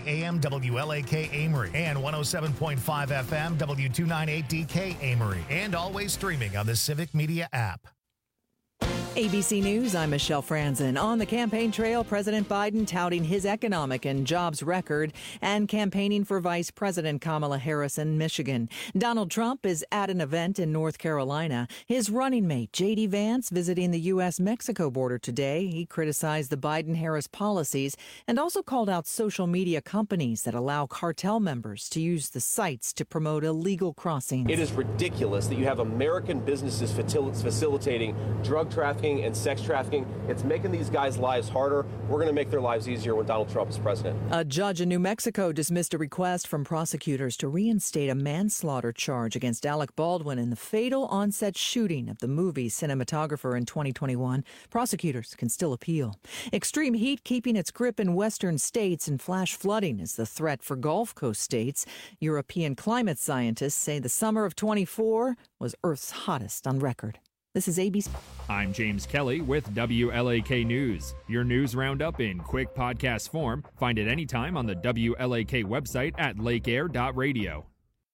AM WLAK Amory and 107.5 FM W298DK Amory, and always streaming on the Civic Media app. ABC News, I'm Michelle Franzen. On the campaign trail, President Biden touting his economic and jobs record and campaigning for Vice President Kamala Harris in Michigan. Donald Trump is at an event in North Carolina. His running mate, J.D. Vance, visiting the U.S.-Mexico border today. He criticized the Biden-Harris policies and also called out social media companies that allow cartel members to use the sites to promote illegal crossings. It is ridiculous that you have American businesses facilitating drug trafficking and sex trafficking. It's making these guys' lives harder. We're going to make their lives easier when Donald Trump is president. A judge in New Mexico dismissed a request from prosecutors to reinstate a manslaughter charge against Alec Baldwin in the fatal onset shooting of the movie cinematographer in 2021. Prosecutors can still appeal. Extreme heat keeping its grip in western states, and flash flooding is the threat for Gulf Coast states. European climate scientists say the summer of 24 was Earth's hottest on record. This is ABC. I'm James Kelly with WLAK News. Your news roundup in quick podcast form. Find it anytime on the WLAK website at lakeair.radio.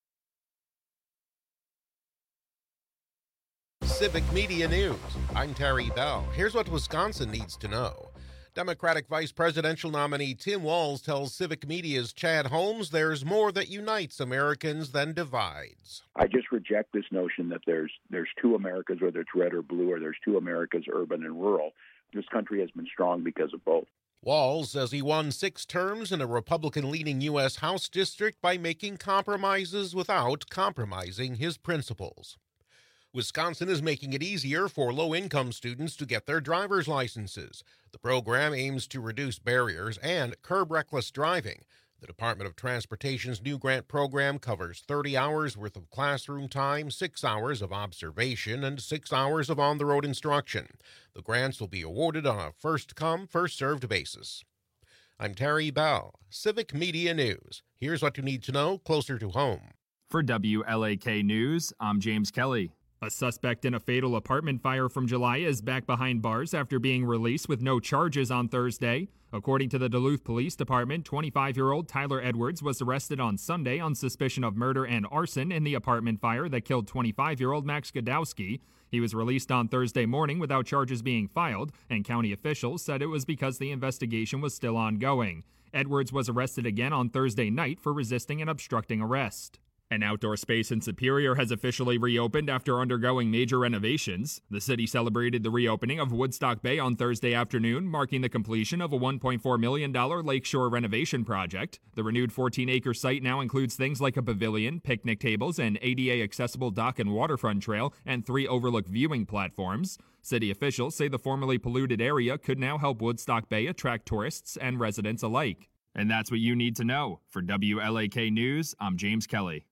Civic Media News. I'm Terry Bell. Here's what Wisconsin needs to know. Democratic Vice Presidential nominee Tim Walz tells Civic Media's Chad Holmes there's more that unites Americans than divides. I just reject this notion that there's two Americas, whether it's red or blue, or there's two Americas, urban and rural. This country has been strong because of both. Walz says he won 6 terms in a Republican-leaning U.S. House district by making compromises without compromising his principles. Wisconsin is making it easier for low-income students to get their driver's licenses. The program aims to reduce barriers and curb reckless driving. The Department of Transportation's new grant program covers 30 hours worth of classroom time, 6 hours of observation, and 6 hours of on-the-road instruction. The grants will be awarded on a first-come, first-served basis. I'm Terry Bell, Civic Media News. Here's what you need to know closer to home. For WLAK News, I'm James Kelly. A suspect in a fatal apartment fire from July is back behind bars after being released with no charges on Thursday. According to the Duluth Police Department, 25-year-old Tyler Edwards was arrested on Sunday on suspicion of murder and arson in the apartment fire that killed 25-year-old Max Godowski. He was released on Thursday morning without charges being filed, and county officials said it was because the investigation was still ongoing. Edwards was arrested again on Thursday night for resisting and obstructing arrest. An outdoor space in Superior has officially reopened after undergoing major renovations. The city celebrated the reopening of Woodstock Bay on Thursday afternoon, marking the completion of a $1.4 million lakeshore renovation project. The renewed 14-acre site now includes things like a pavilion, picnic tables, an ADA-accessible dock and waterfront trail, and 3 overlook viewing platforms. City officials say the formerly polluted area could now help Woodstock Bay attract tourists and residents alike. And that's what you need to know. For WLAK News, I'm James Kelly.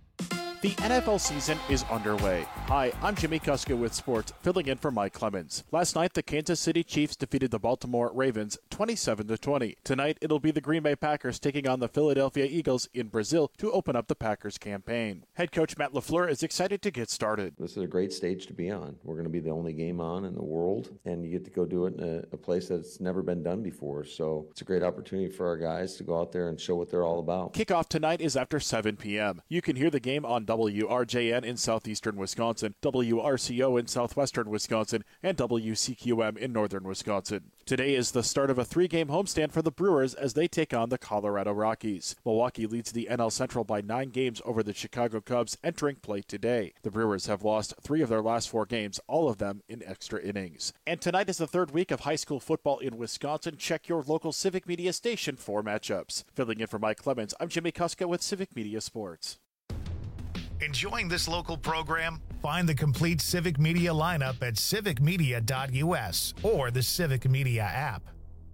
The NFL season is underway. Hi, I'm Jimmy Kuska with sports, filling in for Mike Clemens. Last night, the Kansas City Chiefs defeated the Baltimore Ravens 27-20. Tonight, it'll be the Green Bay Packers taking on the Philadelphia Eagles in Brazil to open up the Packers campaign. Head coach Matt LaFleur is excited to get started. This is a great stage to be on. We're going to be the only game on in the world, and you get to go do it in a place that's never been done before. So it's a great opportunity for our guys to go out there and show what they're all about. Kickoff tonight is after 7 p.m. You can hear the game on WRJN in southeastern Wisconsin, WRCO in southwestern Wisconsin, and WCQM in northern Wisconsin. Today is the start of a 3-game homestand for the Brewers as they take on the Colorado Rockies. Milwaukee leads the NL Central by 9 games over the Chicago Cubs entering play today. The Brewers have lost 3 of their last 4 games, all of them in extra innings. And tonight is the 3rd week of high school football in Wisconsin. Check your local Civic Media station for matchups. Filling in for Mike Clemens, I'm Jimmy Kuska with Civic Media Sports. Enjoying this local program? Find the complete Civic Media lineup at civicmedia.us or the Civic Media app.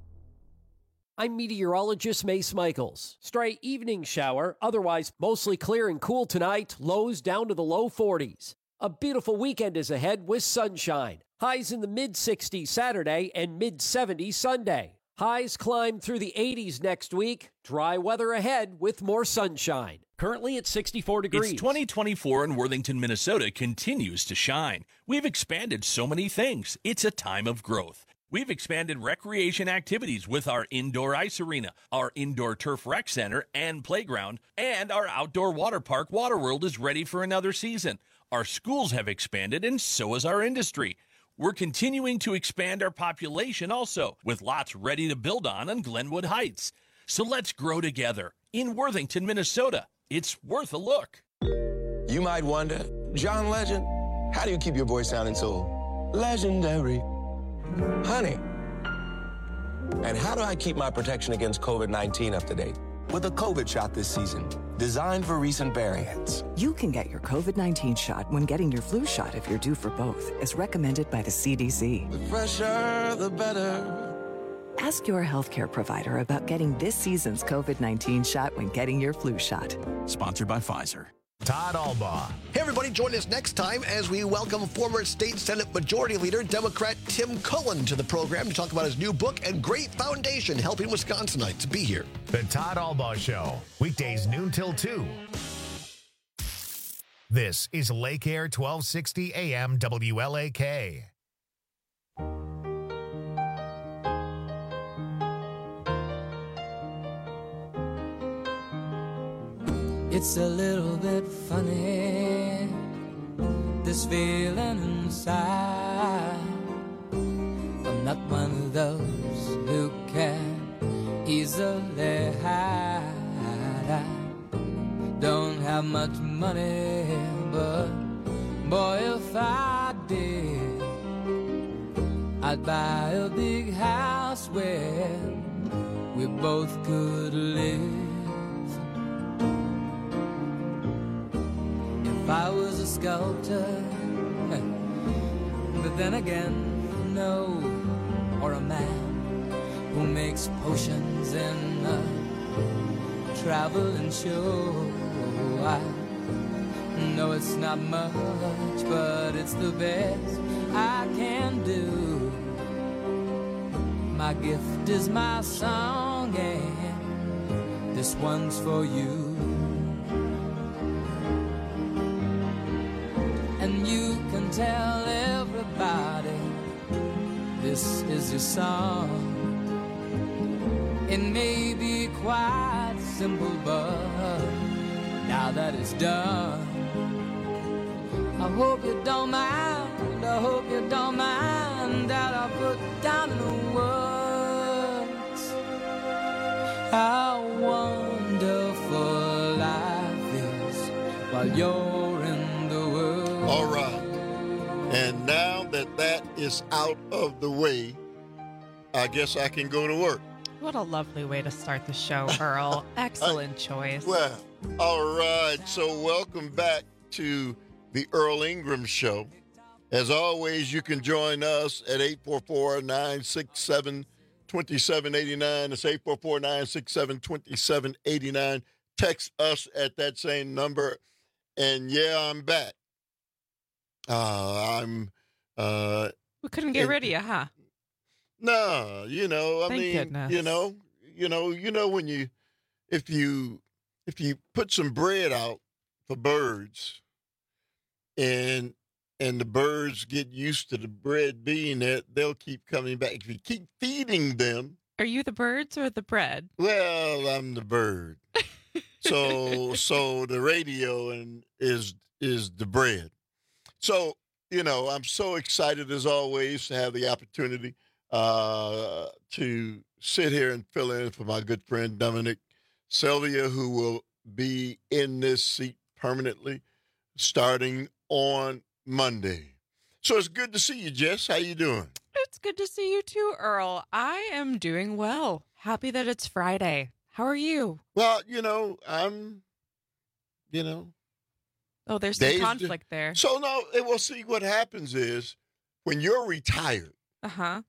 I'm meteorologist Mace Michaels. Stray evening shower, otherwise mostly clear and cool tonight, lows down to the low 40s. A beautiful weekend is ahead with sunshine. Highs in the mid-60s Saturday and mid-70s Sunday. Highs climb through the 80s next week. Dry weather ahead with more sunshine. Currently at 64 degrees. It's 2024 and Worthington, Minnesota continues to shine. We've expanded so many things. It's a time of growth. We've expanded recreation activities with our indoor ice arena, our indoor turf rec center and playground, and our outdoor water park, Waterworld, is ready for another season. Our schools have expanded, and so has our industry. We're continuing to expand our population also, with lots ready to build on Glenwood Heights. So let's grow together. In Worthington, Minnesota, it's worth a look. You might wonder, John Legend, how do you keep your voice sounding so legendary? Honey. And how do I keep my protection against COVID-19 up to date? With a COVID shot this season, designed for recent variants. You can get your COVID-19 shot when getting your flu shot if you're due for both, as recommended by the CDC. The fresher, the better. Ask your healthcare provider about getting this season's COVID-19 shot when getting your flu shot. Sponsored by Pfizer. Todd Albaugh. Hey, everybody, join us next time as we welcome former State Senate Majority Leader, Democrat Tim Cullen, to the program to talk about his new book and great foundation helping Wisconsinites. Be here. The Todd Albaugh Show, weekdays noon till 2. This is Lake Air 1260 AM WLAK. It's a little bit funny, this feeling inside. I'm not one of those who can easily hide. I don't have much money, but boy, if I did, I'd buy a big house where we both could live. If I was a sculptor, but then again, no, or a man who makes potions in a traveling show. I know it's not much, but it's the best I can do. My gift is my song, and this one's for you. And you can tell everybody this is your song. It may be quite simple, but now that it's done, I hope you don't mind, I hope you don't mind that I put down in the words how wonderful life is while you're in the world. All right. And now that that is out of the way, I guess I can go to work. What a lovely way to start the show, Earl. Excellent choice. Well, all right. So welcome back to the Earl Ingram Show. As always, you can join us at 844-967-2789. It's 844-967-2789. Text us at that same number. And yeah, I'm back. We couldn't get rid of you, huh? No, I Thank mean, goodness. when if you put some bread out for birds and the birds get used to the bread being there, they'll keep coming back. If you keep feeding them. Are you the birds or the bread? Well, I'm the bird. So the radio is the bread. So, I'm so excited as always to have the opportunity to sit here and fill in for my good friend Dominic Sylvia, who will be in this seat permanently starting on Monday. So it's good to see you, Jess. How you doing? It's good to see you too, Earl. I am doing well. Happy that it's Friday. How are you? Well, I'm. Oh, there's some conflict there. So, no, we'll see what happens is when you're retired. Uh-huh.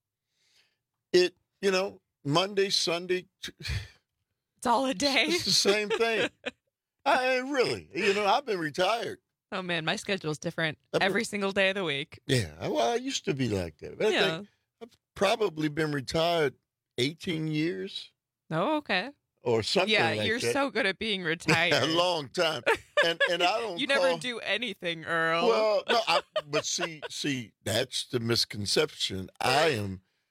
Monday, Sunday. It's all a day. It's the same thing. Really. I've been retired. Oh, man, my schedule's different every single day of the week. Yeah, well, I used to be like that. But I think I've probably been retired 18 years. Oh, okay. Or something like that. Yeah, you're so good at being retired. A long time. And I don't You never do anything, Earl. Well, no, but see, that's the misconception. I am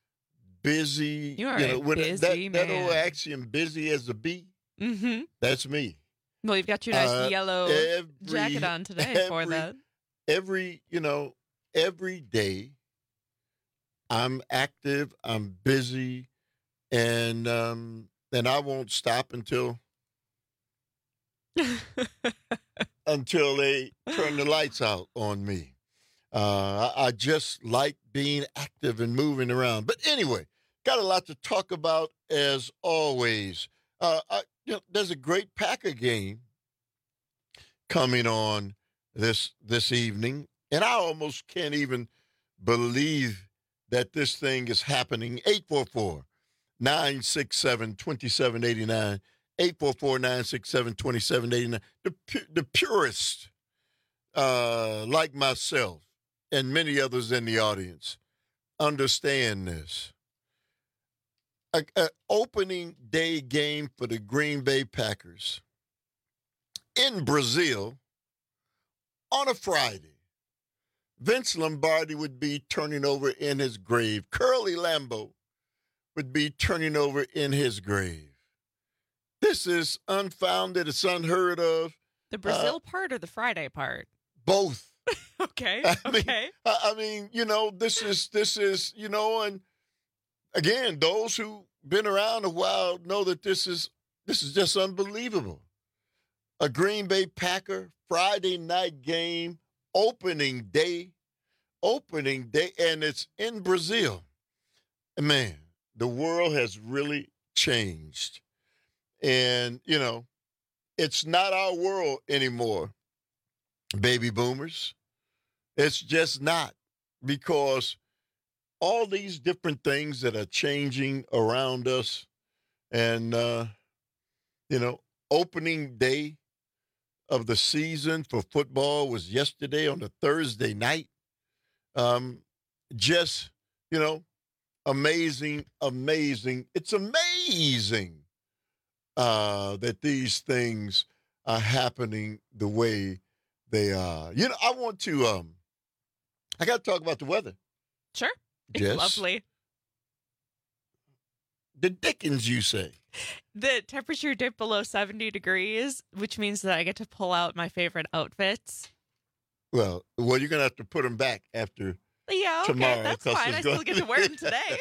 busy. You are a busy that old man. axiom, busy as a bee. Mm-hmm. That's me. Well, you've got your nice yellow jacket on today for that. Every day, I'm active. I'm busy, and I won't stop until they turn the lights out on me. I just like being active and moving around. But anyway, got a lot to talk about as always. There's a great Packer game coming on this evening, and I almost can't even believe that this thing is happening. 844-967-2789. 844-967-2789. The purists, like myself and many others in the audience, understand this. An opening day game for the Green Bay Packers in Brazil on a Friday. Vince Lombardi would be turning over in his grave. Curly Lambeau would be turning over in his grave. This is unfounded. It's unheard of. The Brazil part or the Friday part? Both. Okay. I mean, this is, and again, those who've been around a while know that this is just unbelievable. A Green Bay Packer Friday night game, opening day, and it's in Brazil. Man, the world has really changed. And, it's not our world anymore, baby boomers. It's just not, because all these different things that are changing around us, and, opening day of the season for football was yesterday on a Thursday night. Just, amazing. It's amazing that these things are happening the way they are. I want to, I got to talk about the weather. Sure. Yes. Lovely. The dickens, you say? The temperature dipped below 70 degrees, which means that I get to pull out my favorite outfits. Well, you're going to have to put them back after tomorrow. Okay, that's fine. I still get to wear them today.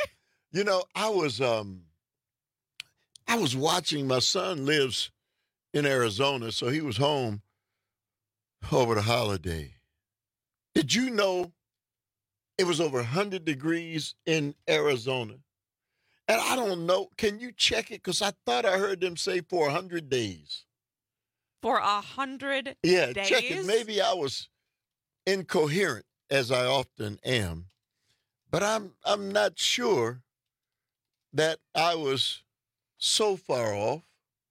I was watching. My son lives in Arizona, so he was home over the holiday. Did you know it was over 100 degrees in Arizona? And I don't know. Can you check it? Because I thought I heard them say for 100 days. For 100 days? Yeah, check it. Maybe I was incoherent, as I often am. But I'm not sure that I was so far off.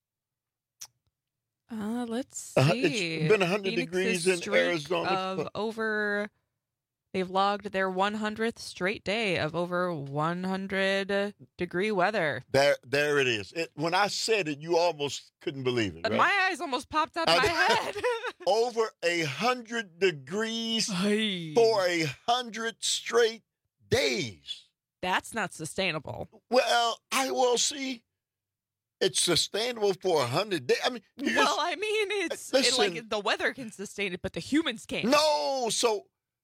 Let's see. It's been 100 degrees in Arizona. They've logged their 100th straight day of over 100 degree weather. There it is. When I said it, you almost couldn't believe it, right? My eyes almost popped out of my head. Over 100 degrees for 100 straight days. That's not sustainable. Well, see, it's sustainable for 100 days. I mean, it's like the weather can sustain it, but the humans can't. No, so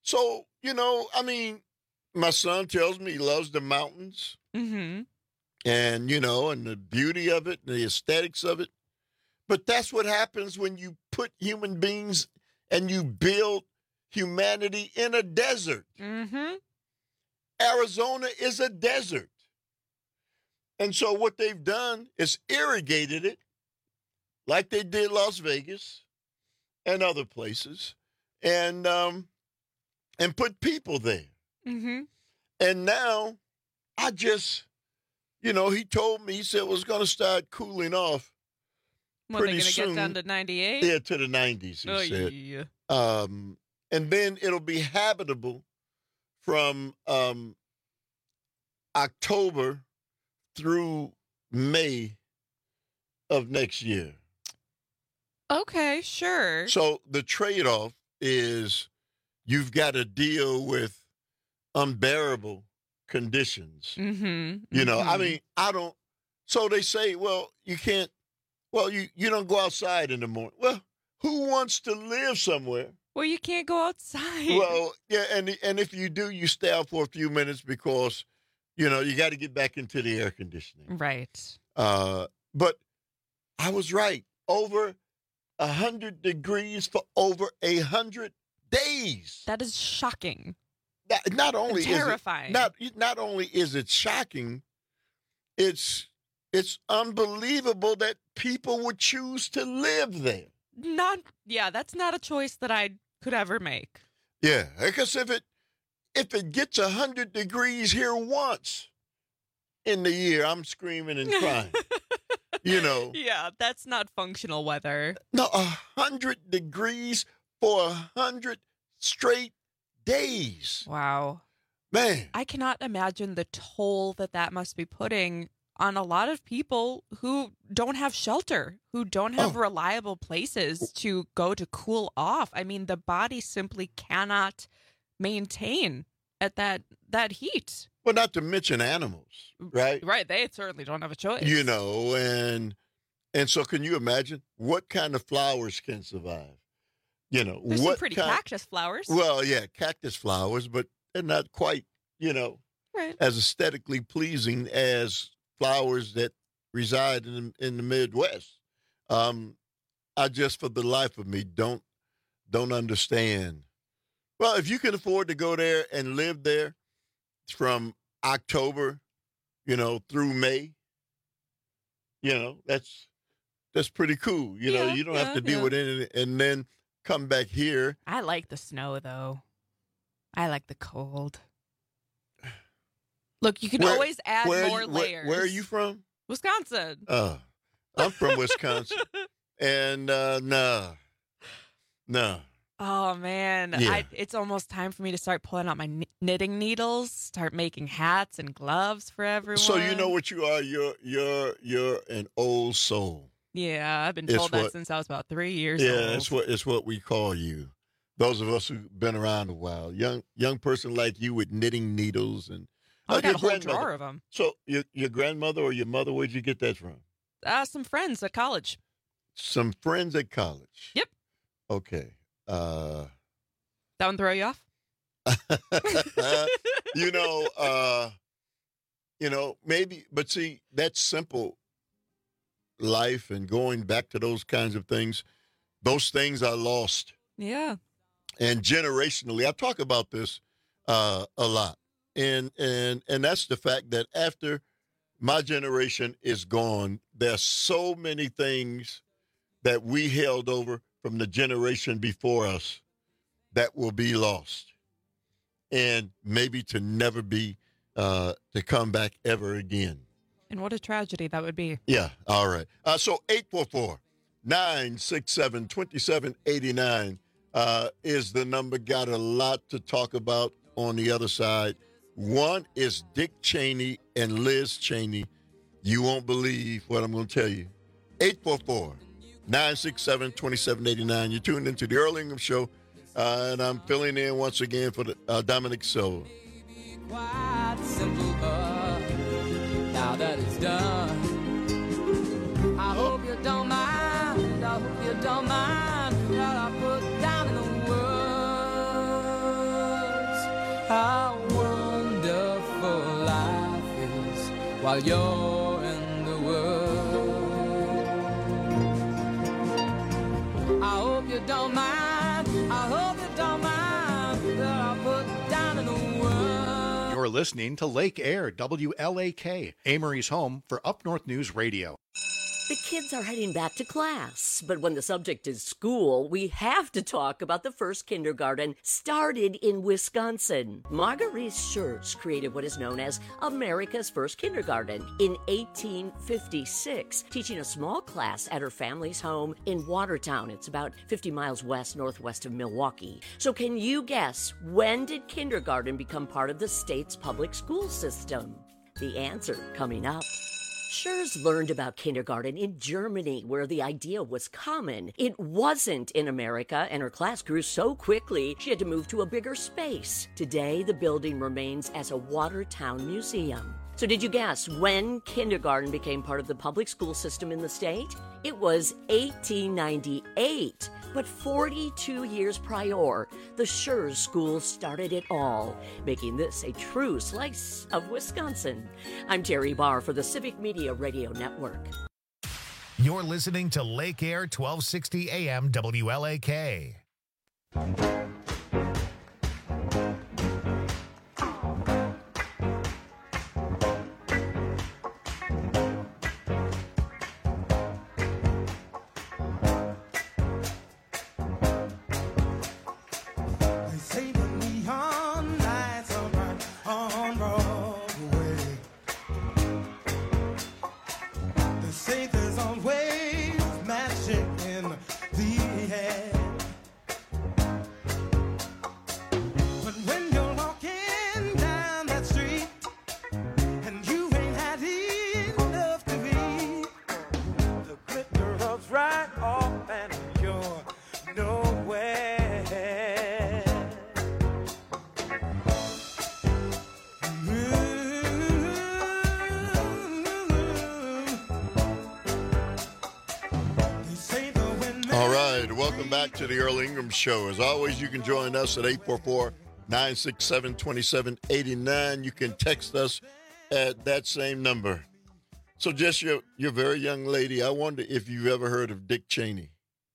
my son tells me he loves the mountains. Mm-hmm. And, and the beauty of it, and the aesthetics of it. But that's what happens when you put human beings and you build humanity in a desert. Mm-hmm. Arizona is a desert. And so what they've done is irrigated it like they did Las Vegas and other places, and put people there. Mm-hmm. And now I just, he told me, he said it was going to start cooling off pretty soon. Get down to 98? Yeah, to the 90s, he said. Yeah. And then it'll be habitable from October through May of next year. Okay, sure. So the trade-off is you've got to deal with unbearable conditions. Mm-hmm. You know, I mean, I don't. So they say, well, you can't. Well, you don't go outside in the morning. Well, who wants to live somewhere? Well, you can't go outside. Well, yeah, and if you do, you stay out for a few minutes because, you know, you got to get back into the air conditioning. Right. But I was right. Over 100 degrees for over 100 days. That is shocking. Not only terrifying. Not only is it shocking, it's unbelievable that people would choose to live there. That's not a choice that I could ever make. Yeah, because if it gets 100 degrees here once in the year, I'm screaming and crying. You know. Yeah, that's not functional weather. No, 100 degrees for 100 straight days. Wow. Man. I cannot imagine the toll that must be putting on a lot of people who don't have shelter, who don't have reliable places to go to cool off. I mean, the body simply cannot maintain at that heat. Well, not to mention animals, right? Right, they certainly don't have a choice. You know, and so can you imagine what kind of flowers can survive? You know, there's some pretty cactus flowers. Well, yeah, cactus flowers, but they're not quite, you know, as aesthetically pleasing as flowers that reside in the Midwest. I just, for the life of me, don't understand. Well, if you can afford to go there and live there from October, you know, through May, you know, that's pretty cool. You know, you don't have to deal with anything and then come back here. I like the snow, though. I like the cold. Look, you can always add more layers. Where are you from? Wisconsin. I'm from Wisconsin. And no. Oh, man. Yeah. It's almost time for me to start pulling out my knitting needles, start making hats and gloves for everyone. So you know what you are? You're an old soul. Yeah, I've been told that since I was about 3 years old. Yeah, it's what we call you. Those of us who've been around a while. Young person like you with knitting needles and I got a whole drawer of them. So your grandmother or your mother, where'd you get that from? Some friends at college. Some friends at college. Yep. Okay. That one throw you off? Maybe, but see, that's simple life and going back to those kinds of things. Those things are lost. Yeah. And generationally, I talk about this a lot. And that's the fact that after my generation is gone, there's so many things that we held over from the generation before us that will be lost and maybe to never be to come back ever again. And what a tragedy that would be. Yeah. All right. So 844-967-2789 is the number. Got a lot to talk about on the other side. One is Dick Cheney and Liz Cheney. You won't believe what I'm going to tell you. 844-967-2789. You're tuned into the Earl Ingham Show, and I'm filling in once again for the Dominic Silva. Quite simple, but now that it's done, I hope you don't mind. I hope you don't mind that I put down in the words how wonderful life is while you're in the world. I hope you don't mind. I hope you don't mind that I put down in the world. You're listening to Lake Air, WLAK, Amory's home for Up North News Radio. The kids are heading back to class, but when the subject is school, we have to talk about the first kindergarten started in Wisconsin. Marguerite Schertz created what is known as America's first kindergarten in 1856, teaching a small class at her family's home in Watertown. It's about 50 miles northwest of Milwaukee. So can you guess, when did kindergarten become part of the state's public school system? The answer coming up. Schurz learned about kindergarten in Germany, where the idea was common. It wasn't in America, and her class grew so quickly she had to move to a bigger space. Today, the building remains as a Watertown museum. So did you guess when kindergarten became part of the public school system in the state? It was 1898. But 42 years prior, the Schurz School started it all, making this a true slice of Wisconsin. I'm Terry Barr for the Civic Media Radio Network. You're listening to Lake Air 1260 AM WLAK. Back to the Earl Ingram Show. As always, you can join us at 844-967-2789. You can text us at that same number. So, Jess, you're a very young lady. I wonder if you've ever heard of Dick Cheney.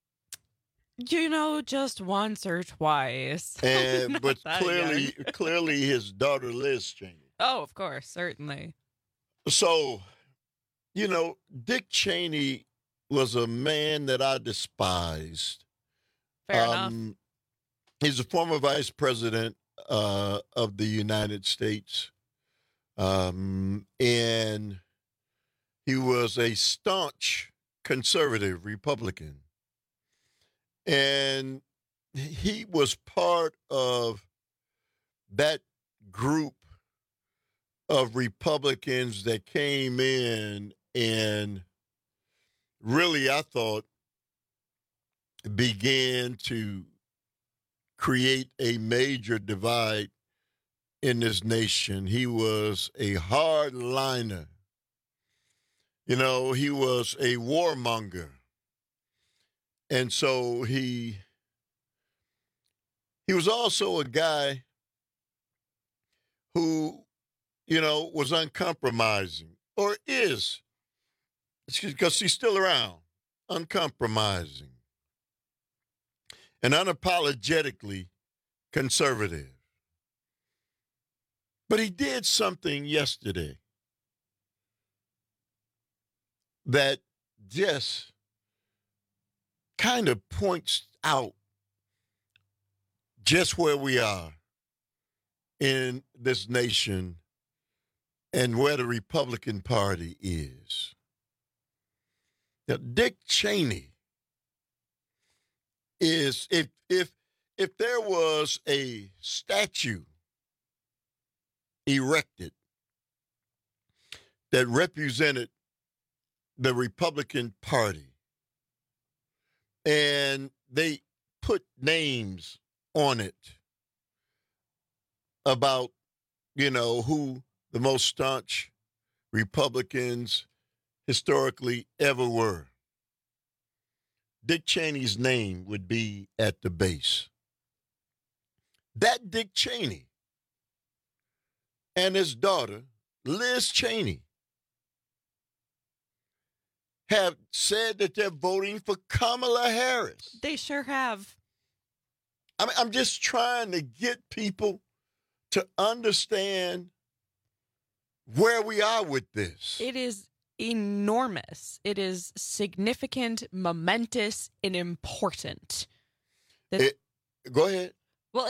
Just once or twice. But clearly his daughter Liz Cheney. Oh, of course, certainly. So, Dick Cheney was a man that I despised. Fair enough. He's a former vice president of the United States. And he was a staunch conservative Republican. And he was part of that group of Republicans that came in and really, I thought, began to create a major divide in this nation. He was a hardliner. He was a warmonger. And so he was also a guy who, was uncompromising, or is, because he's still around, uncompromising and unapologetically conservative. But he did something yesterday that just kind of points out just where we are in this nation and where the Republican Party is. Now, Dick Cheney is, if there was a statue erected that represented the Republican Party and they put names on it about, who the most staunch Republicans historically ever were, Dick Cheney's name would be at the base. That Dick Cheney and his daughter, Liz Cheney, have said that they're voting for Kamala Harris. They sure have. I'm just trying to get people to understand where we are with this. It is enormous. It is significant, momentous, and important. Go ahead. Well,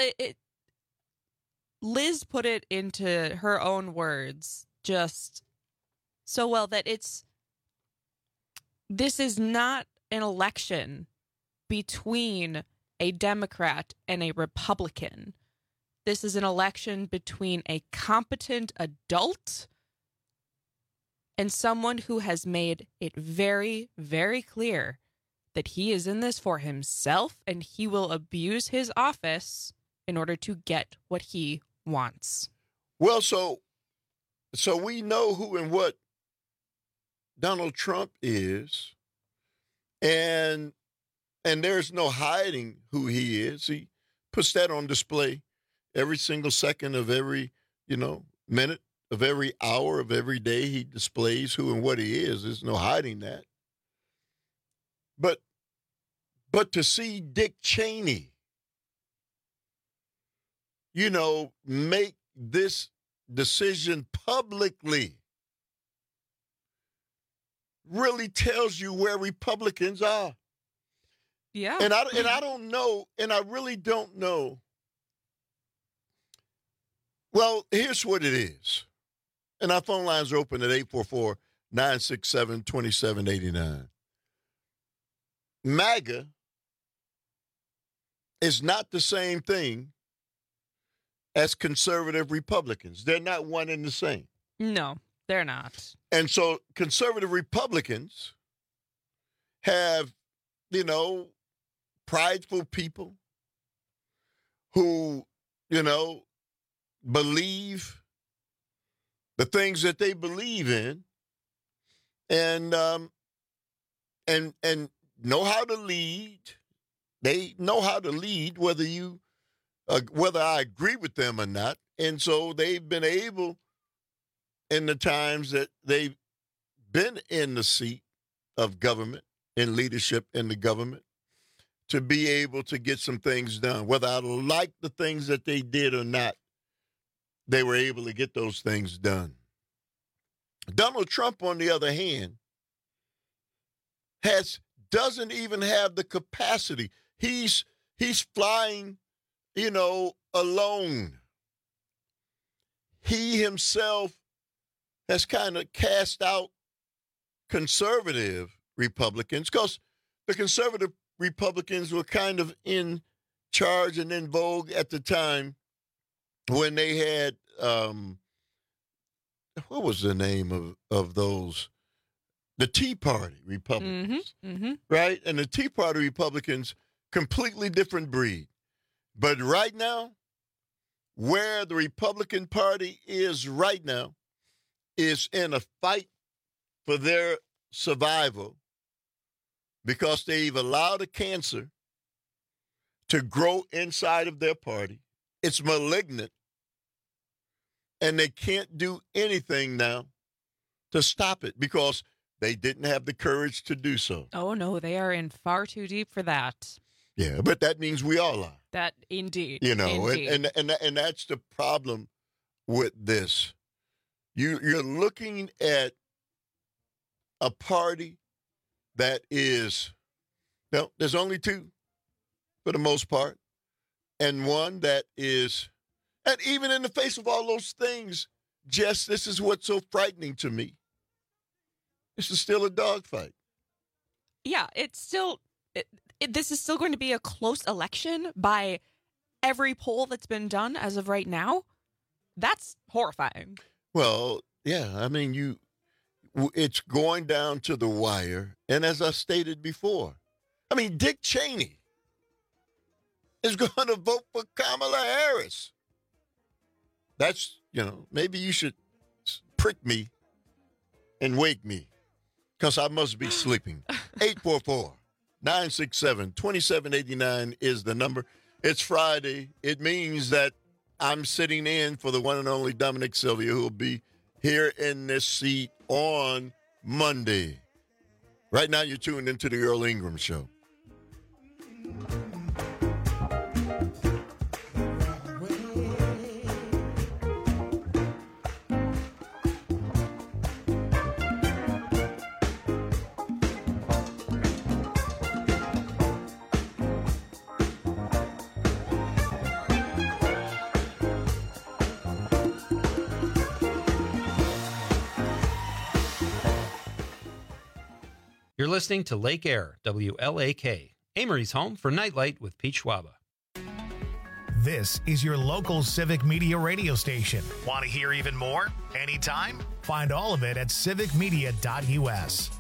Liz put it into her own words just so well that this is not an election between a Democrat and a Republican. This is an election between a competent adult and someone who has made it very, very clear that he is in this for himself and he will abuse his office in order to get what he wants. Well, so we know who and what Donald Trump is, and there's no hiding who he is. He puts that on display every single second of every, minute of every hour of every day. He displays who and what he is. There's no hiding that. But to see Dick Cheney, make this decision publicly really tells you where Republicans are. Yeah. And I don't know, and I really don't know. Well, here's what it is. And our phone lines are open at 844-967-2789. MAGA is not the same thing as conservative Republicans. They're not one and the same. No, they're not. And so conservative Republicans have, prideful people who, believe the things that they believe in and know how to lead. They know how to lead whether I agree with them or not. And so they've been able, in the times that they've been in the seat of government and leadership in the government, to be able to get some things done. Whether I like the things that they did or not, they were able to get those things done. Donald Trump, on the other hand, doesn't even have the capacity. He's flying, alone. He himself has kind of cast out conservative Republicans, because the conservative Republicans were kind of in charge and in vogue at the time when they had, what was the name of those? The Tea Party Republicans, right? And the Tea Party Republicans, completely different breed. But right now, where the Republican Party is right now is in a fight for their survival, because they've allowed a cancer to grow inside of their party. It's malignant. And they can't do anything now to stop it because they didn't have the courage to do so. Oh, no, they are in far too deep for that. Yeah, but that means we all are. That, indeed. And that's the problem with this. You're looking at a party that is, there's only two for the most part, and one that is, and even in the face of all those things, Jess, this is what's so frightening to me. This is still a dogfight. Yeah, it's still, this is still going to be a close election by every poll that's been done as of right now. That's horrifying. Well, yeah, I mean, it's going down to the wire. And as I stated before, I mean, Dick Cheney is going to vote for Kamala Harris. That's, maybe you should prick me and wake me, because I must be sleeping. 844-967-2789 is the number. It's Friday. It means that I'm sitting in for the one and only Dominic Sylvia, who will be here in this seat on Monday. Right now, you're tuned into the Earl Ingram Show. You're listening to Lake Air, WLAK, Amory's home for Nightlight with Pete Schwaba. This is your local Civic Media radio station. Want to hear even more? Anytime? Find all of it at civicmedia.us.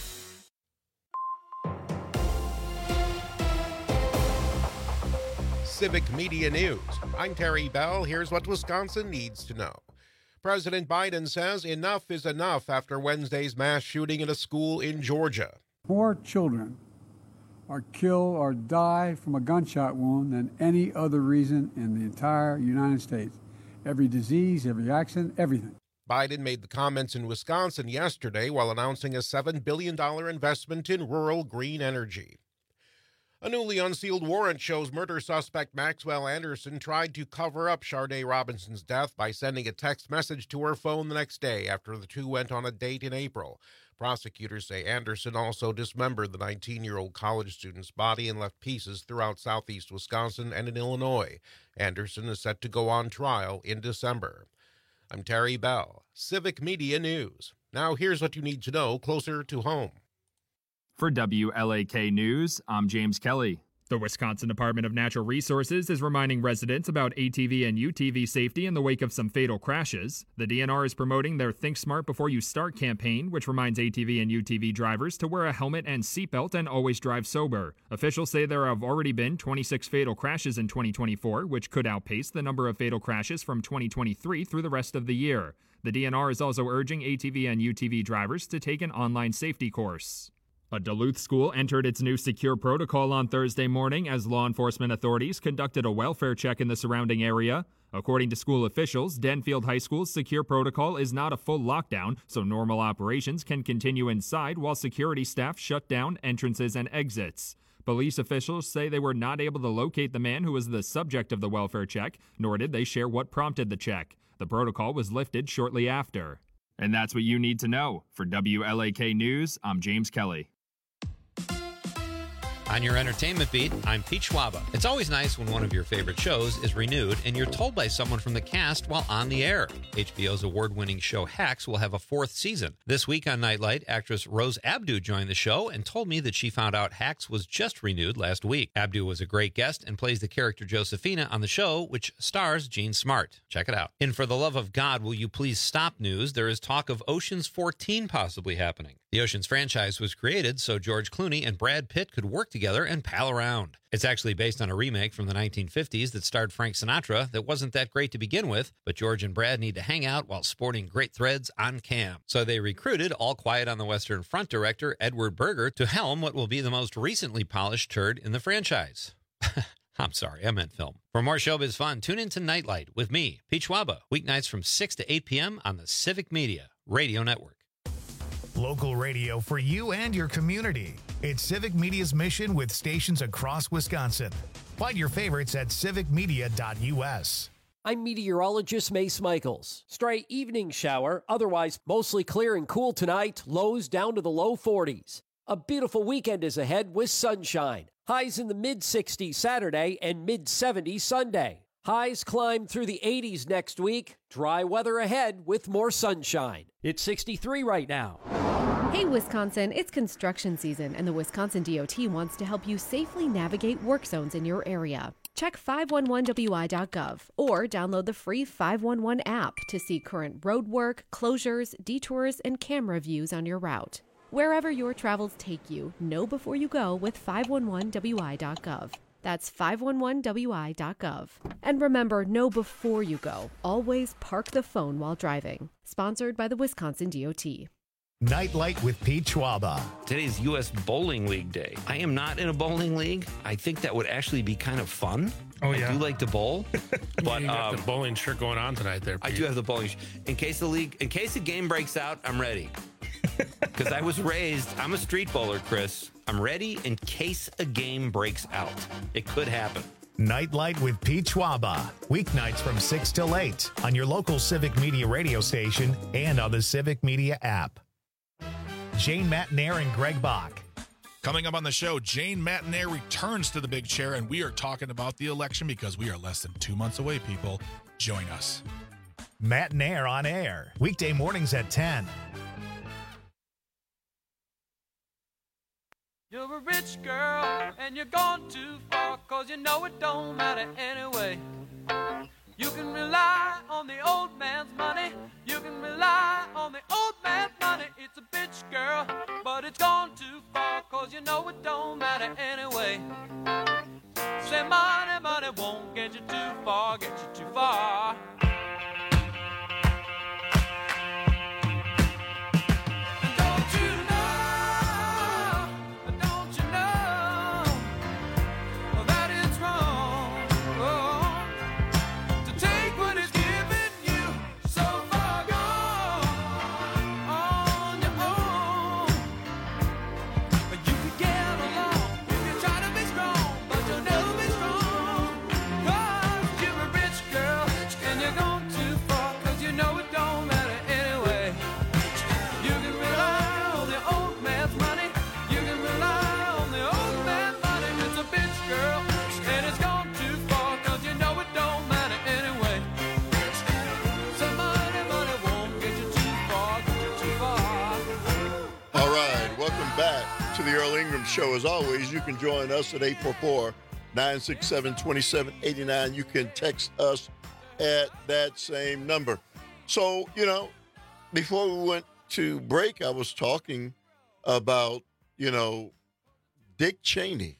Civic Media News. I'm Terry Bell. Here's what Wisconsin needs to know. President Biden says enough is enough after Wednesday's mass shooting at a school in Georgia. More children are killed or die from a gunshot wound than any other reason in the entire United States. Every disease, every accident, everything. Biden made the comments in Wisconsin yesterday while announcing a $7 billion investment in rural green energy. A newly unsealed warrant shows murder suspect Maxwell Anderson tried to cover up Sharday Robinson's death by sending a text message to her phone the next day after the two went on a date in April. Prosecutors say Anderson also dismembered the 19-year-old college student's body and left pieces throughout southeast Wisconsin and in Illinois. Anderson is set to go on trial in December. I'm Terry Bell, Civic Media News. Now here's what you need to know closer to home. For WLAK News, I'm James Kelly. The Wisconsin Department of Natural Resources is reminding residents about ATV and UTV safety in the wake of some fatal crashes. The DNR is promoting their Think Smart Before You Start campaign, which reminds ATV and UTV drivers to wear a helmet and seatbelt and always drive sober. Officials say there have already been 26 fatal crashes in 2024, which could outpace the number of fatal crashes from 2023 through the rest of the year. The DNR is also urging ATV and UTV drivers to take an online safety course. A Duluth school entered its new secure protocol on Thursday morning as law enforcement authorities conducted a welfare check in the surrounding area. According to school officials, Denfield High School's secure protocol is not a full lockdown, so normal operations can continue inside while security staff shut down entrances and exits. Police officials say they were not able to locate the man who was the subject of the welfare check, nor did they share what prompted the check. The protocol was lifted shortly after. And that's what you need to know. For WLAK News, I'm James Kelly. On your entertainment beat, I'm Pete Schwaba. It's always nice when one of your favorite shows is renewed and you're told by someone from the cast while on the air. HBO's award-winning show Hacks will have a 4th season. This week on Nightlight, actress Rose Abdu joined the show and told me that she found out Hacks was just renewed last week. Abdu was a great guest and plays the character Josephina on the show, which stars Jean Smart. Check it out. In For the Love of God, Will You Please Stop news, there is talk of Ocean's 14 possibly happening. The Ocean's franchise was created so George Clooney and Brad Pitt could work together and pal around. It's actually based on a remake from the 1950s that starred Frank Sinatra that wasn't that great to begin with, but George and Brad need to hang out while sporting great threads on cam. So they recruited All Quiet on the Western Front director Edward Berger to helm what will be the most recently polished turd in the franchise. I'm sorry, I meant film. For more showbiz fun, tune in to Nightlight with me, Pete Schwaba, weeknights from 6 to 8 p.m. on the Civic Media Radio Network. Local radio for you and your community. It's Civic Media's mission with stations across Wisconsin. Find your favorites at civicmedia.us. I'm meteorologist Mace Michaels. Stray evening shower, otherwise mostly clear and cool tonight, lows down to the low 40s. A beautiful weekend is ahead with sunshine. Highs in the mid-60s Saturday and mid-70s Sunday. Highs climb through the 80s next week. Dry weather ahead with more sunshine. It's 63 right now. Hey, Wisconsin, it's construction season, and the Wisconsin DOT wants to help you safely navigate work zones in your area. Check 511wi.gov or download the free 511 app to see current road work, closures, detours, and camera views on your route. Wherever your travels take you, know before you go with 511wi.gov. That's 511wi.gov. And remember, know before you go. Always park the phone while driving. Sponsored by the Wisconsin DOT. Nightlight with Pete Schwaba. Today's U.S. Bowling League Day. I am not in a bowling league. I think that would actually be kind of fun. Oh, yeah. I do like to bowl. But you got the bowling shirt going on tonight there, Pete. I do have the bowling shirt. In case the game breaks out, I'm ready. Because I was raised, I'm a street bowler, Chris. I'm ready in case a game breaks out. It could happen. Nightlight with Pete Schwaba. Weeknights from 6 till 8 on your local Civic Media radio station and on the Civic Media app. Jane Matnair and Greg Bach. Coming up on the show, Jane Matnair returns to the big chair, and we are talking about the election because we are less than 2 months away, people. Join us. Matnair on air. Weekday mornings at 10. You're a rich girl and you're gone too far, 'cause you know it don't matter anyway. You can rely on the old man's money. You can rely on the old man's money. It's a bitch, girl, but it's gone too far, 'cause you know it don't matter anyway. Say money, money won't get you too far, get you too far. The Earl Ingram Show. As always, you can join us at 844-967-2789. You can text us at that same number. So, before we went to break, I was talking about, Dick Cheney,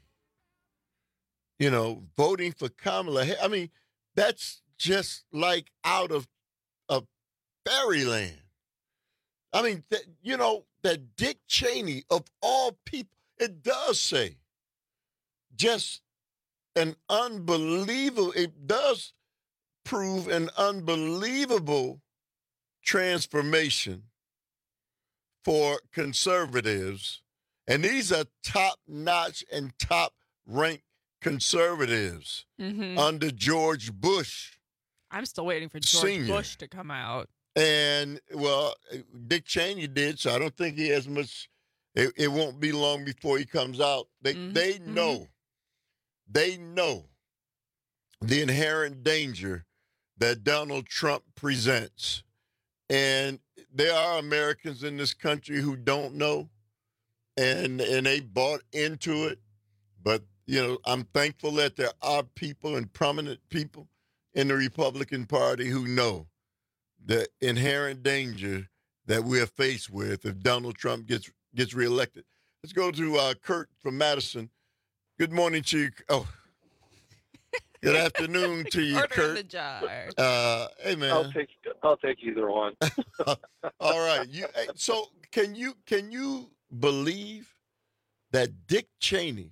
voting for Kamala Harris. I mean, that's just like out of fairyland. I mean, that Dick Cheney, of all people, it does say just an unbelievable, it does prove an unbelievable transformation for conservatives. And these are top-notch and top-ranked conservatives under George Bush. I'm still waiting for George Senior. Bush to come out. And, well, Dick Cheney did, so I don't think he has much. It won't be long before he comes out. They know. They know the inherent danger that Donald Trump presents. And there are Americans in this country who don't know, and they bought into it. But, I'm thankful that there are people and prominent people in the Republican Party who know the inherent danger that we're faced with if Donald Trump gets reelected. Let's go to Kurt from Madison. Good morning to you. Oh, good afternoon to you, Kurt. The jar. Hey, man. I'll take either one. All right. So can you believe that Dick Cheney,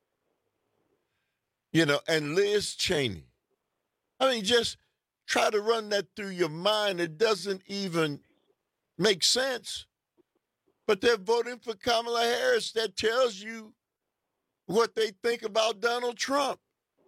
and Liz Cheney, I mean, just try to run that through your mind. It doesn't even make sense. But they're voting for Kamala Harris. That tells you what they think about Donald Trump.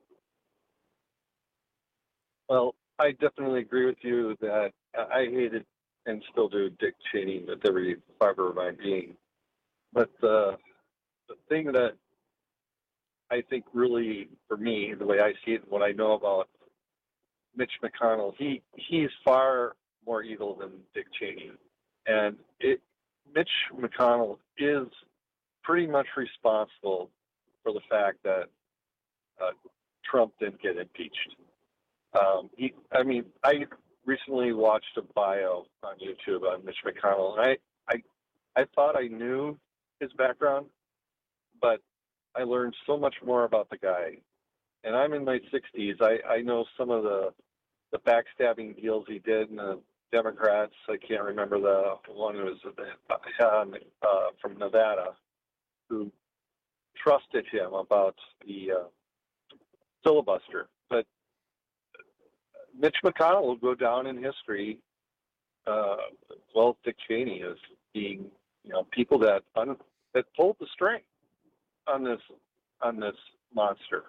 Well, I definitely agree with you that I hated and still do Dick Cheney with every fiber of my being. But the thing that I think really, for me, the way I see it, what I know about Mitch McConnell, he's far more evil than Dick Cheney. And Mitch McConnell is pretty much responsible for the fact that Trump didn't get impeached. I recently watched a bio on YouTube on Mitch McConnell, and I thought I knew his background, but I learned so much more about the guy. And I'm in my 60s. I know some of the backstabbing deals he did in the Democrats. I can't remember the one who was from Nevada who trusted him about the filibuster. But Mitch McConnell will go down in history, well, Dick Cheney, as being, people that pulled the string on this monster.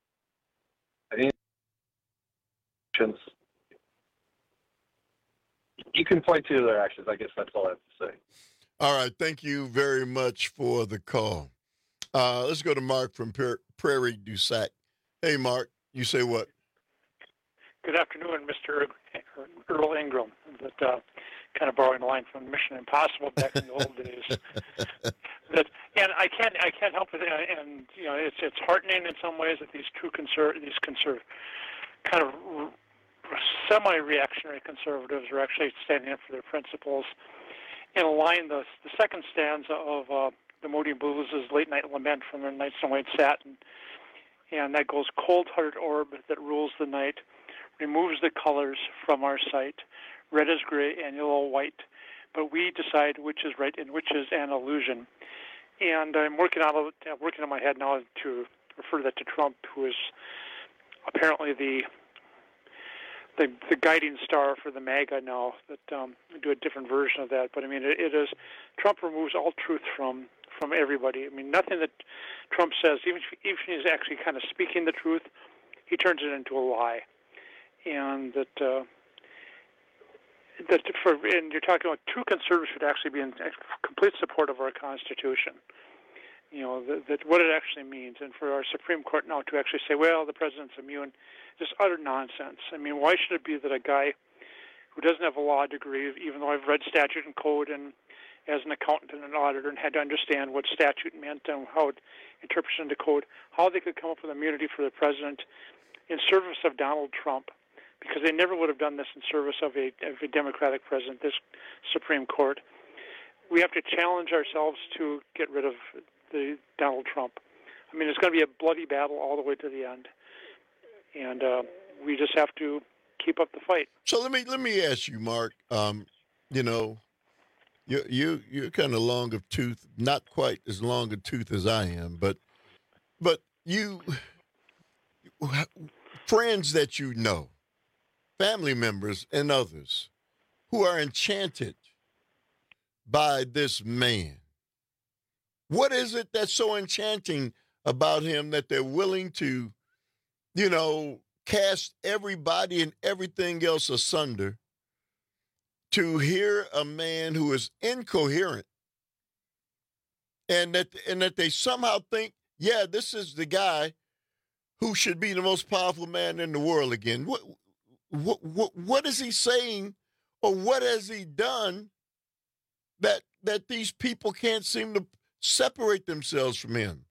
You can point to their actions. I guess that's all I have to say. All right. Thank you very much for the call. Let's go to Mark from Prairie du Sac. Hey, Mark, you say what? Good afternoon, Mr. Earl Ingram. But kind of borrowing a line from Mission Impossible back in the old days. And I can't help it. And it's heartening in some ways that these kind of semi-reactionary conservatives are actually standing up for their principles. In a line, the second stanza of the Moody Blues is Late Night Lament from their Nights in White Satin. And that goes, cold-hearted orb that rules the night, removes the colors from our sight. Red is gray and yellow white, but we decide which is right and which is an illusion. And I'm working on my head now to refer that to Trump, who is apparently the guiding star for the MAGA now. That do a different version of that, but I mean it is Trump removes all truth from everybody. I mean, nothing that Trump says, even if he's actually kind of speaking the truth, he turns it into a lie. And and you're talking about two conservatives should actually be in complete support of our Constitution. That what it actually means, and for our Supreme Court now to actually say, well, the president's immune, just utter nonsense. I mean, why should it be that a guy who doesn't have a law degree, even though I've read statute and code and as an accountant and an auditor and had to understand what statute meant and how it interprets into code, how they could come up with immunity for the president in service of Donald Trump, because they never would have done this in service of a Democratic president, this Supreme Court. We have to challenge ourselves to get rid of the Donald Trump. I mean, it's going to be a bloody battle all the way to the end, and we just have to keep up the fight. So let me ask you, Mark. You're kind of long of tooth, not quite as long a tooth as I am, but you friends that you know, family members and others who are enchanted by this man. What is it that's so enchanting about him that they're willing to, cast everybody and everything else asunder to hear a man who is incoherent and that they somehow think, yeah, this is the guy who should be the most powerful man in the world again? What is he saying, or what has he done that these people can't seem to separate themselves from him?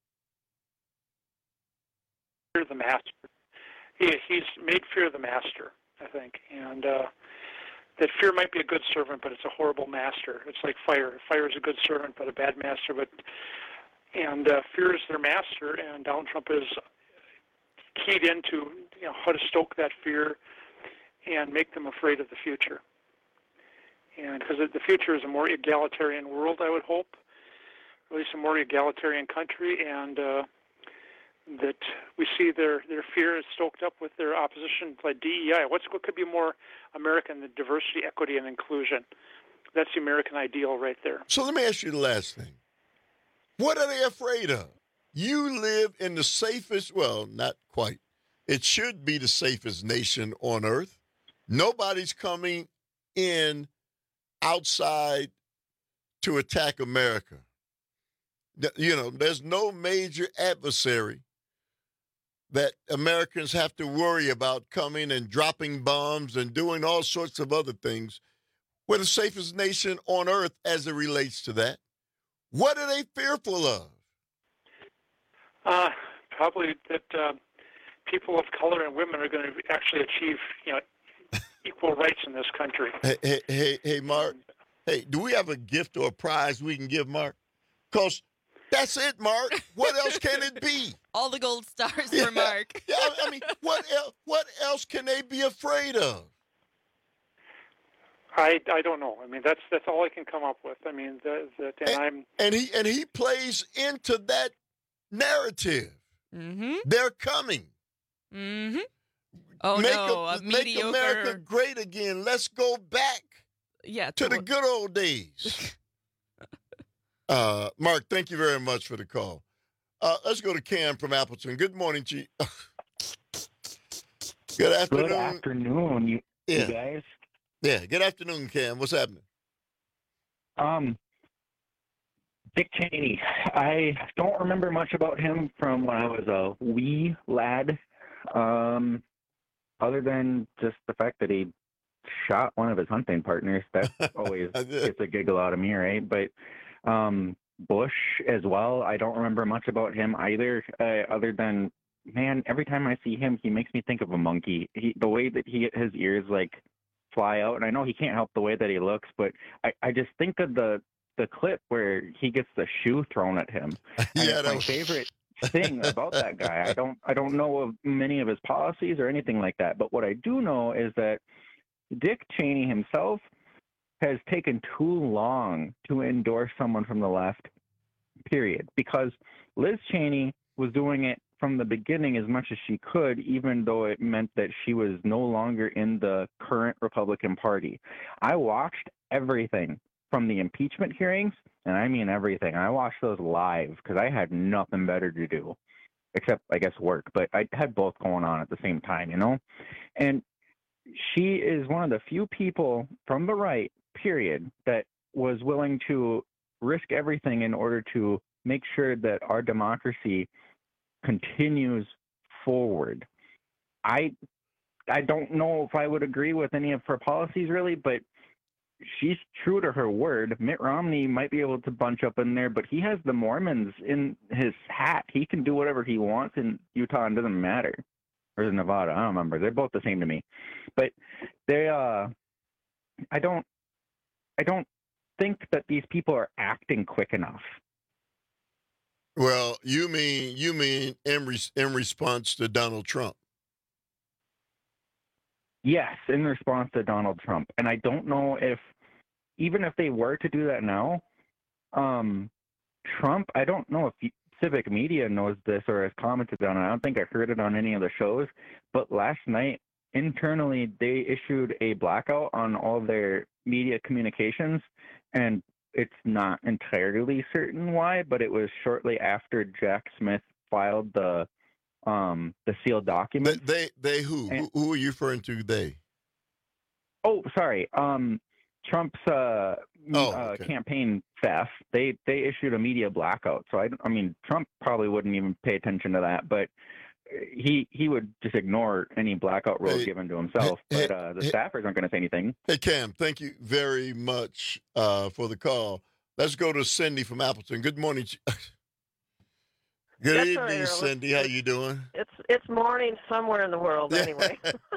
Fear the master. He's made fear the master, I think, and that fear might be a good servant, but it's a horrible master. It's like fire. Fire is a good servant, but a bad master. And fear is their master, and Donald Trump is keyed into how to stoke that fear and make them afraid of the future. And because the future is a more egalitarian world, I would hope, or at least a more egalitarian country, and that we see their fear is stoked up with their opposition to DEI. What could be more American than diversity, equity, and inclusion? That's the American ideal right there. So let me ask you the last thing. What are they afraid of? You live in the safest, well, not quite. It should be the safest nation on earth. Nobody's coming in outside to attack America. There's no major adversary that Americans have to worry about coming and dropping bombs and doing all sorts of other things. We're the safest nation on earth as it relates to that. What are they fearful of? Probably that people of color and women are going to actually achieve, equal rights in this country. Hey, Mark. Hey, do we have a gift or a prize we can give Mark? Because that's it, Mark. What else can it be? All the gold stars for Mark. Yeah, I mean, what else can they be afraid of? I don't know. I mean, that's all I can come up with. I mean, and he plays into that narrative. Mm-hmm. They're coming. Mm-hmm. Oh, make America great again. Let's go back. To the good old days. Mark, thank you very much for the call. Let's go to Cam from Appleton. Good morning, Chief. Good afternoon. Good afternoon, you guys. Yeah, good afternoon, Cam. What's happening? Dick Cheney. I don't remember much about him from when I was a wee lad, other than just the fact that he shot one of his hunting partners. That always gets a giggle out of me, right? But Bush as well, I don't remember much about him either, other than, man, every time I see him, he makes me think of a monkey. The way that his ears, like, fly out, and I know he can't help the way that he looks, but I just think of the clip where he gets the shoe thrown at him. Yeah, my favorite thing about that guy. I don't know of many of his policies or anything like that, but what I do know is that Dick Cheney himself has taken too long to endorse someone from the left, period, because Liz Cheney was doing it from the beginning as much as she could, even though it meant that she was no longer in the current Republican Party. I watched everything from the impeachment hearings, and I mean everything. I watched those live because I had nothing better to do, except, I guess, work. But I had both going on at the same time, you know? And she is one of the few people from the right, period, that was willing to risk everything in order to make sure that our democracy continues forward. I don't know if I would agree with any of her policies, really, but she's true to her word. Mitt Romney might be able to bunch up in there, but he has the Mormons in his hat. He can do whatever he wants in Utah, and it doesn't matter. Or is it Nevada? I don't remember. They're both the same to me. But they, I don't think that these people are acting quick enough. Well, you mean in response to Donald Trump? Yes, in response to Donald Trump. And I don't know if, even if they were to do that now, Trump, I don't know if civic media knows this or has commented on it. I don't think I heard it on any of the shows. But last night, internally, they issued a blackout on all their media communications. And it's not entirely certain why, but it was shortly after Jack Smith filed the sealed document. They who? And, who are you referring to? They? Oh, sorry. Trump's campaign staff. They issued a media blackout. So I mean, Trump probably wouldn't even pay attention to that, but he would just ignore any blackout rule given to himself. But the staffers aren't going to say anything. Hey, Cam, thank you very much for the call. Let's go to Cindy from Appleton. Good morning. Good evening, Cindy. How you doing? It's morning somewhere in the world, anyway.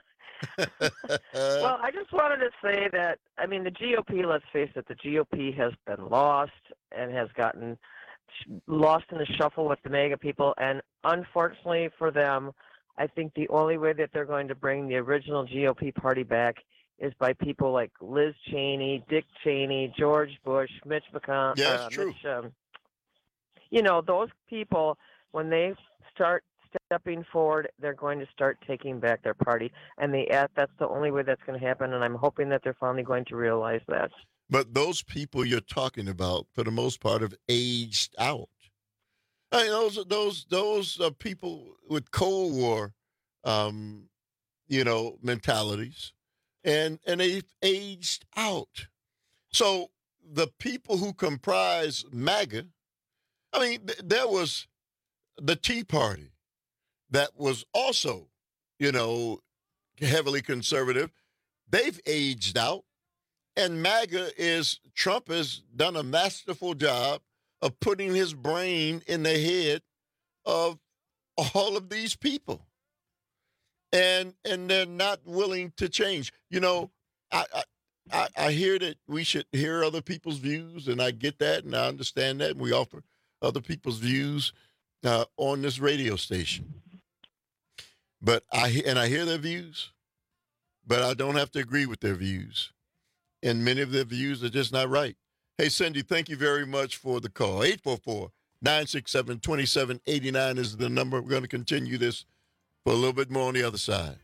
Well, I just wanted to say that, I mean, the GOP, let's face it, the GOP has been lost and has gotten lost in the shuffle with the MAGA people. And unfortunately for them, I think the only way that they're going to bring the original GOP party back is by people like Liz Cheney, Dick Cheney, George Bush, Mitch McConnell. Yeah, true. You know, those people, when they start stepping forward, they're going to start taking back their party. And that's the only way that's going to happen. And I'm hoping that they're finally going to realize that. But those people you're talking about, for the most part, have aged out. I mean, those are people with Cold War, mentalities, and they've aged out. So the people who comprise MAGA, I mean, there was the Tea Party that was also, heavily conservative. They've aged out. And MAGA Trump has done a masterful job of putting his brain in the head of all of these people. And they're not willing to change. I hear that we should hear other people's views, and I get that, and I understand that, and we offer other people's views on this radio station. But I hear their views, but I don't have to agree with their views. And many of their views are just not right. Hey, Cindy, thank you very much for the call. 844-967-2789 is the number. We're going to continue this for a little bit more on the other side.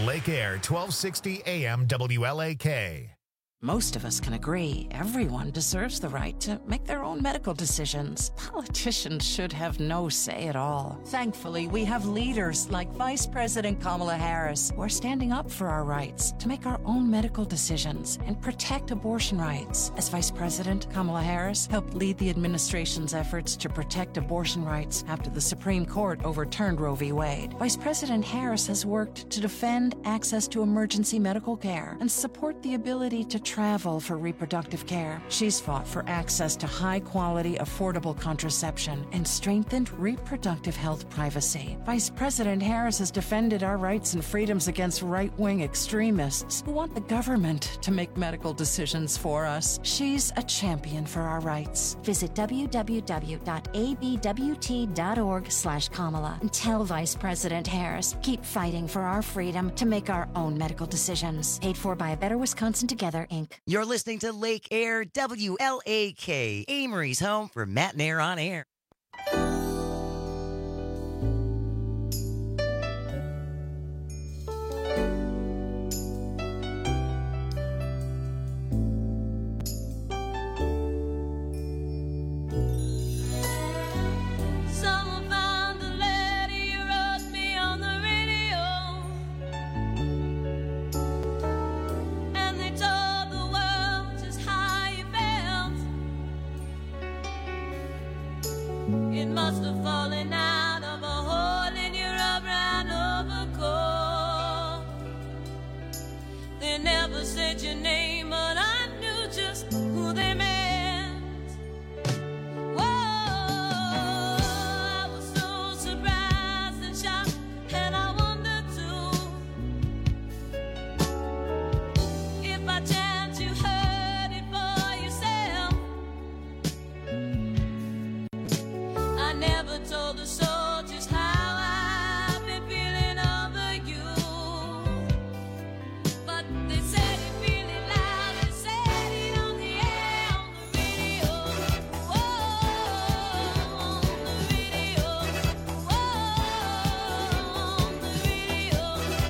Lake Air, 1260 AM WLAK. Most of us can agree everyone deserves the right to make their own medical decisions. Politicians should have no say at all. Thankfully, we have leaders like Vice President Kamala Harris who are standing up for our rights to make our own medical decisions and protect abortion rights. As Vice President, Kamala Harris helped lead the administration's efforts to protect abortion rights after the Supreme Court overturned Roe v. Wade. Vice President Harris has worked to defend access to emergency medical care and support the ability to travel for reproductive care. She's fought for access to high-quality, affordable contraception and strengthened reproductive health privacy. Vice President Harris has defended our rights and freedoms against right-wing extremists who want the government to make medical decisions for us. She's a champion for our rights. Visit www.abwt.org/Kamala and tell Vice President Harris, keep fighting for our freedom to make our own medical decisions. Paid for by A Better Wisconsin Together, Inc. You're listening to Lake Air WLAK, Amory's home for Matt and Air on Air. It must have fallen out of a hole in your brown overcoat. They never said your name, but I knew just who they meant. Whoa, I was so surprised and shocked, and I wondered too if by chance you heard it for yourself. I never told the soldiers how I've been feeling over you, but they said it really loud. They said it on the air, on the radio. Whoa, on the radio. Whoa, on the radio.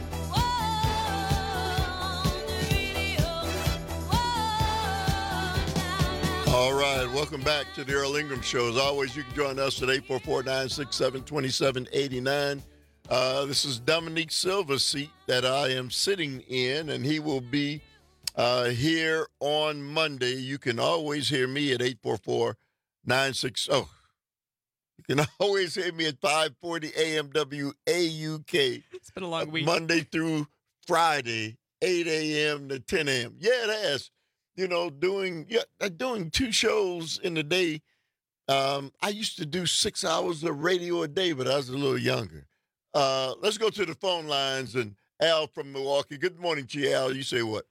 Whoa, on the radio. All right, welcome back to the Earl Ingram Show. As always, you can join us at 844-967-2789. This is Dominique Silva's seat that I am sitting in, and he will be here on Monday. You can always hear me at 844-960. You can always hear me at 540 AM WAUK. It's been a long week. Monday through Friday, 8 a.m. to 10 a.m. Yeah, it has. You know, doing 2 shows in a day. I used to do 6 hours of radio a day, but I was a little younger. Let's go to the phone lines. And Al from Milwaukee. Good morning to you, Al. You say what?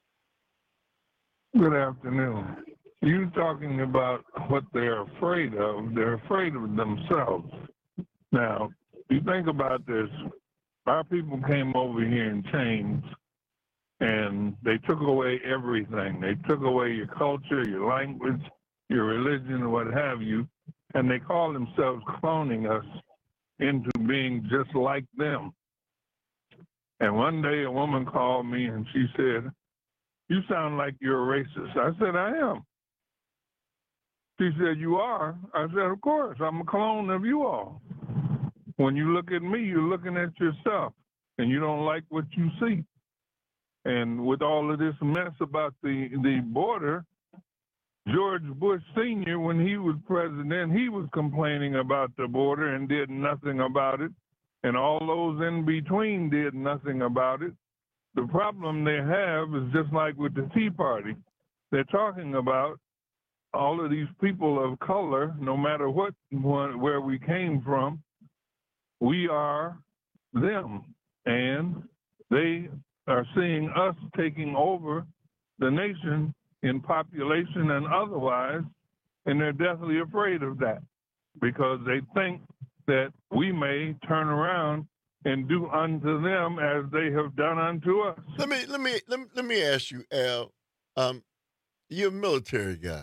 Good afternoon. You talking about what they're afraid of. They're afraid of themselves. Now, you think about this. Our people came over here in chains, and they took away everything. They took away your culture, your language, your religion, what have you, and they call themselves cloning us into being just like them. And one day a woman called me and she said, "You sound like you're a racist." I said, "I am." She said, "You are?" I said, "Of course, I'm a clone of you all. When you look at me, you're looking at yourself, and you don't like what you see." And with all of this mess about the border, George Bush Sr., when he was president, he was complaining about the border and did nothing about it. And all those in between did nothing about it. The problem they have is just like with the Tea Party. They're talking about all of these people of color, no matter where we came from, we are them. And they are seeing us taking over the nation in population and otherwise, and they're deathly afraid of that because they think that we may turn around and do unto them as they have done unto us. Let me ask you, Al. You're a military guy.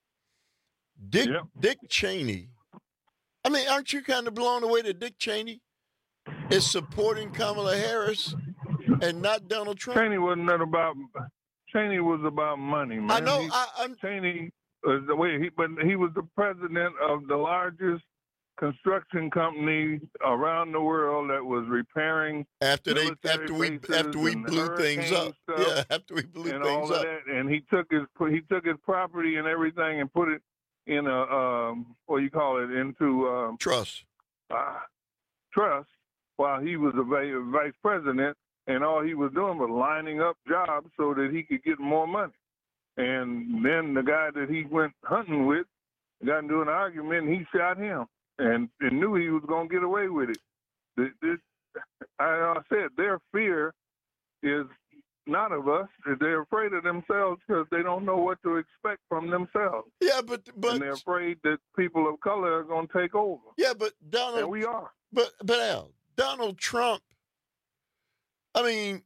Dick Cheney. I mean, aren't you kind of blown away that Dick Cheney is supporting Kamala Harris and not Donald Trump. Cheney wasn't about. Cheney was about money, man. I know. Cheney was the way but he was the president of the largest construction company around the world that was repairing after we blew things up. Yeah, after we blew and things all up. Of that, and he took his property and everything and put it in a into trust. Trust while he was a vice president, and all he was doing was lining up jobs so that he could get more money. And then the guy that he went hunting with got into an argument, and he shot him, and knew he was going to get away with it. I said their fear is not of us. They're afraid of themselves because they don't know what to expect from themselves. Yeah, but and they're afraid that people of color are going to take over. Yeah, but Donald, and we are. But Al, Donald Trump. I mean,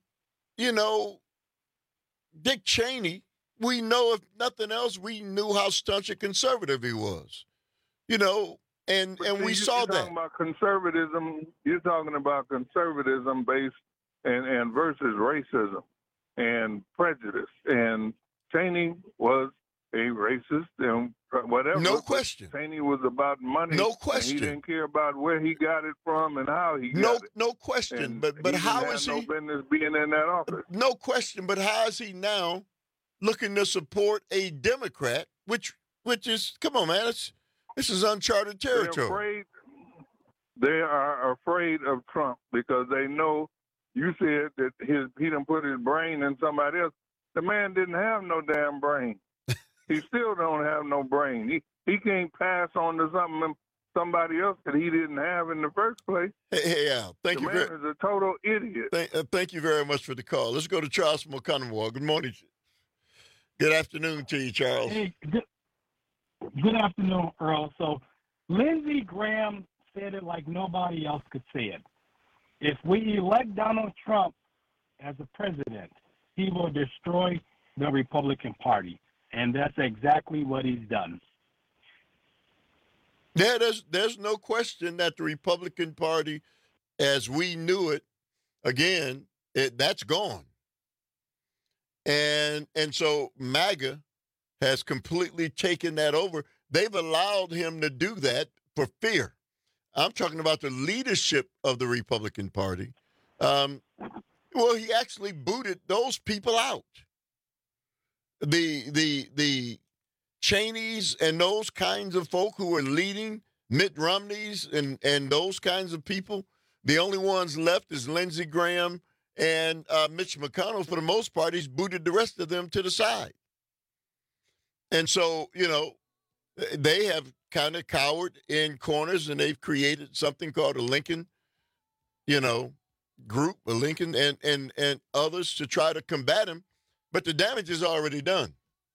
Dick Cheney. We know, if nothing else, we knew how staunch a conservative he was. And we saw that. You're talking about conservatism based and versus racism and prejudice. And Cheney was a racist and whatever. No question. Cheney was about money. No question. He didn't care about where he got it from and how he got it. No question. And but how is he? No business being in that office. No question. But how is he now looking to support a Democrat, which is, come on, man, this is uncharted territory. They are afraid of Trump because they know. You said that he done put his brain in somebody else. The man didn't have no damn brain. He still don't have no brain. He can't pass on to somebody else that he didn't have in the first place. Hey Al, thank you. The man is a total idiot. Thank you very much for the call. Let's go to Charles from Oconomowoc. Good morning. Good afternoon to you, Charles. Hey, good afternoon, Earl. So Lindsey Graham said it like nobody else could say it. If we elect Donald Trump as a president, he will destroy the Republican Party. And that's exactly what he's done. Yeah, there's no question that the Republican Party, as we knew it, again, that's gone. And so MAGA has completely taken that over. They've allowed him to do that for fear. I'm talking about the leadership of the Republican Party. Well, he actually booted those people out. The Cheneys and those kinds of folk who are leading, Mitt Romney's and those kinds of people, the only ones left is Lindsey Graham and Mitch McConnell. For the most part, he's booted the rest of them to the side. And so, they have kind of cowered in corners, and they've created something called a Lincoln, group, a Lincoln and others to try to combat him. But the damage is already done.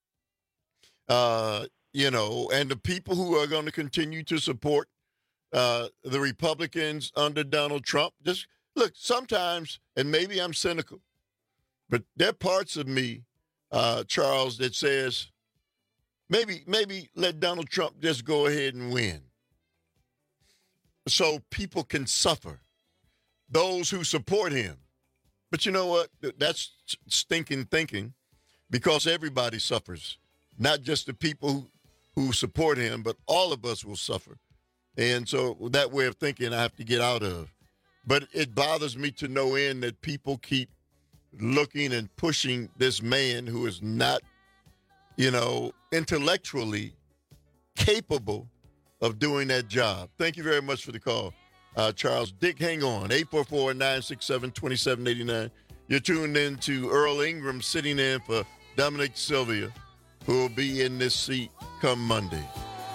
And the people who are going to continue to support the Republicans under Donald Trump, just look, sometimes, and maybe I'm cynical, but there are parts of me, Charles, that says, maybe let Donald Trump just go ahead and win so people can suffer, those who support him. But you know what? That's stinking thinking, because everybody suffers, not just the people who support him, but all of us will suffer. And so that way of thinking I have to get out of. But it bothers me to no end that people keep looking and pushing this man who is not, intellectually capable of doing that job. Thank you very much for the call, Charles. Dick, hang on. 844-967-2789. You're tuned in to Earl Ingram sitting in for Dominic Sylvia, who will be in this seat come Monday.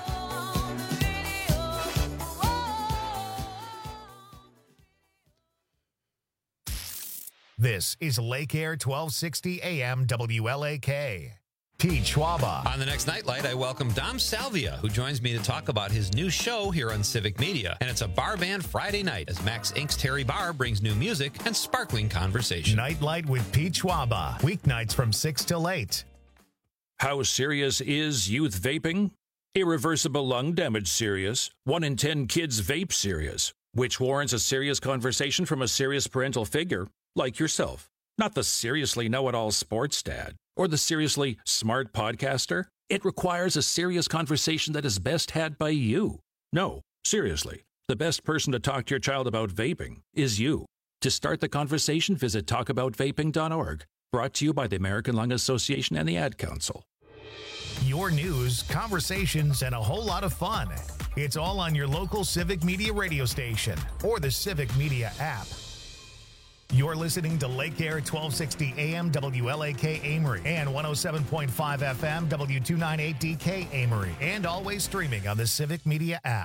This is Lake Air 1260 AM WLAK. Pete Schwaba. On the next Nightlight, I welcome Dom Salvia, who joins me to talk about his new show here on Civic Media. And it's a bar band Friday night as Max Inc.'s Terry Barr brings new music and sparkling conversation. Nightlight with Pete Schwaba. Weeknights from 6 till 8. How serious is youth vaping? Irreversible lung damage serious. 1 in 10 kids vape serious, which warrants a serious conversation from a serious parental figure. Like yourself. Not the seriously know-it-all sports dad or the seriously smart podcaster. It requires a serious conversation that is best had by you. No, seriously, the best person to talk to your child about vaping is you. To start the conversation, visit talkaboutvaping.org. Brought to you by the American Lung Association and the Ad Council. Your news, conversations, and a whole lot of fun. It's all on your local Civic Media radio station or the Civic Media app. You're listening to Lake Air 1260 AM WLAK Amory and 107.5 FM W298DK Amory, and always streaming on the Civic Media app.